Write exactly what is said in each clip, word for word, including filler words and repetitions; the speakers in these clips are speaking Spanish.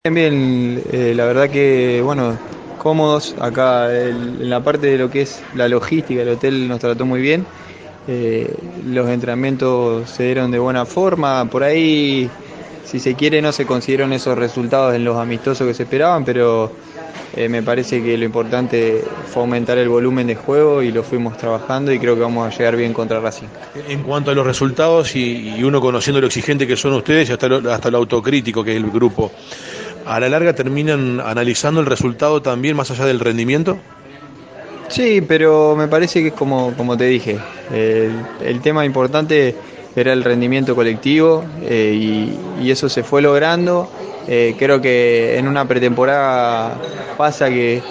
Bien, bien, eh, la verdad que, bueno, cómodos acá el- en la parte de lo que es la logística, el hotel nos trató muy bien. Eh, los entrenamientos se dieron de buena forma, por ahí, si se quiere, no se consiguieron esos resultados en los amistosos que se esperaban, pero eh, me parece que lo importante fue aumentar el volumen de juego y lo fuimos trabajando y creo que vamos a llegar bien contra Racing. En cuanto a los resultados y, y uno conociendo lo exigente que son ustedes y hasta lo, hasta lo autocrítico que es el grupo, a la larga terminan analizando el resultado también más allá del rendimiento. Sí, pero me parece que es como, como te dije, el, el tema importante era el rendimiento colectivo eh, y, y eso se fue logrando. Eh, creo que en una pretemporada pasa que,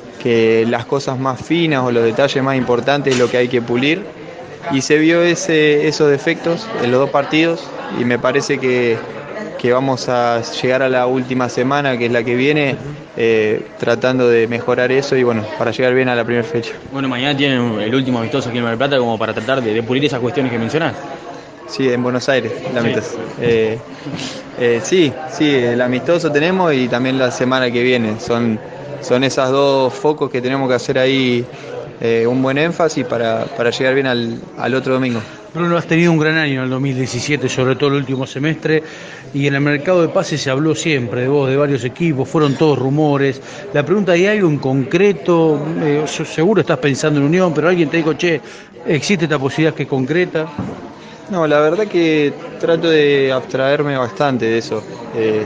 que las cosas más finas o los detalles más importantes es lo que hay que pulir y se vio ese, esos defectos en los dos partidos y me parece que, que vamos a llegar a la última semana, que es la que viene, eh, tratando de mejorar eso y bueno, para llegar bien a la primera fecha. Bueno, mañana tienen el último amistoso aquí en Mar del Plata como para tratar de, de pulir esas cuestiones que mencionás. Sí, en Buenos Aires, la Sí. mitad. Eh, eh, sí, sí, el amistoso tenemos y también la semana que viene. Son, son esas dos focos que tenemos que hacer ahí, eh, un buen énfasis para, para llegar bien al, al otro domingo. Bruno, has tenido un gran año en el dos mil diecisiete, sobre todo el último semestre, y en el mercado de pases se habló siempre de vos, de varios equipos, fueron todos rumores. La pregunta, ¿hay algo en concreto? Eh, yo seguro estás pensando en Unión, pero alguien te dijo, che, ¿existe esta posibilidad que es concreta? No, la verdad que trato de abstraerme bastante de eso. Eh,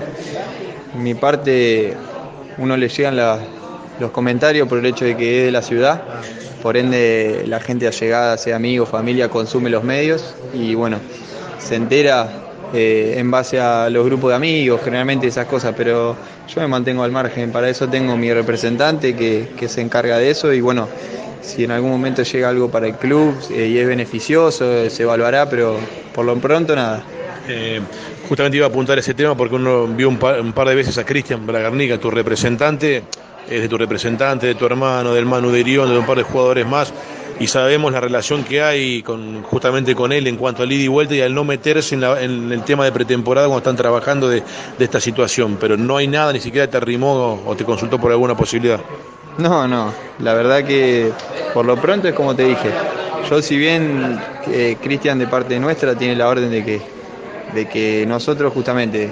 en mi parte, uno le llegan la- los comentarios por el hecho de que es de la ciudad, por ende la gente allegada, sea amigo, familia, consume los medios y bueno, se entera eh, en base a los grupos de amigos, generalmente esas cosas, pero yo me mantengo al margen, para eso tengo mi representante que, que se encarga de eso y bueno, si en algún momento llega algo para el club eh, y es beneficioso, eh, se evaluará, pero por lo pronto nada. Eh, Justamente iba a apuntar ese tema porque uno vio un par, un par de veces a Cristian Bragarnica, tu representante, es de tu representante, de tu hermano, del Manu de Irión, de un par de jugadores más, y sabemos la relación que hay con, justamente con él en cuanto al ida y vuelta y al no meterse en, la, en el tema de pretemporada cuando están trabajando de, de esta situación, pero no hay nada, ni siquiera te arrimó o te consultó por alguna posibilidad. No, no, la verdad que por lo pronto es como te dije. Yo si bien eh, Cristian de parte nuestra tiene la orden de que, de que nosotros justamente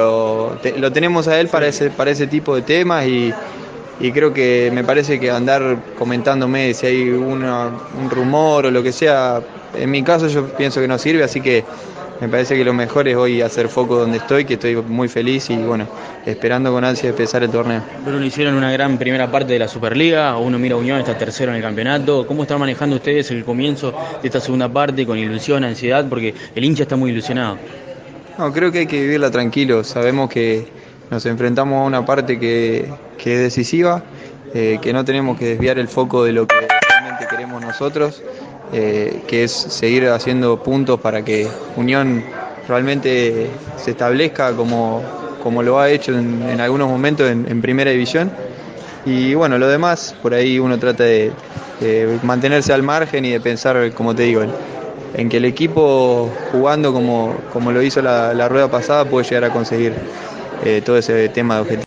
lo, te- lo tenemos a él para ese, para ese tipo de temas y, y creo que me parece que andar comentándome si hay una, un rumor o lo que sea, en mi caso yo pienso que no sirve, así que me parece que lo mejor es hoy hacer foco donde estoy, que estoy muy feliz y bueno, esperando con ansia empezar el torneo. Bruno, hicieron una gran primera parte de la Superliga, uno mira a Unión, está tercero en el campeonato. ¿Cómo están manejando ustedes el comienzo de esta segunda parte con ilusión, ansiedad? Porque el hincha está muy ilusionado. No, creo que hay que vivirla tranquilo. Sabemos que nos enfrentamos a una parte que, que es decisiva, eh, que no tenemos que desviar el foco de lo que realmente queremos nosotros, eh, que es seguir haciendo puntos para que Unión realmente se establezca como, como lo ha hecho en, en algunos momentos en, en Primera División. Y bueno, lo demás, por ahí uno trata de, de mantenerse al margen y de pensar, como te digo, en, en que el equipo jugando como, como lo hizo la, la rueda pasada puede llegar a conseguir eh, todo ese tema de objetivos.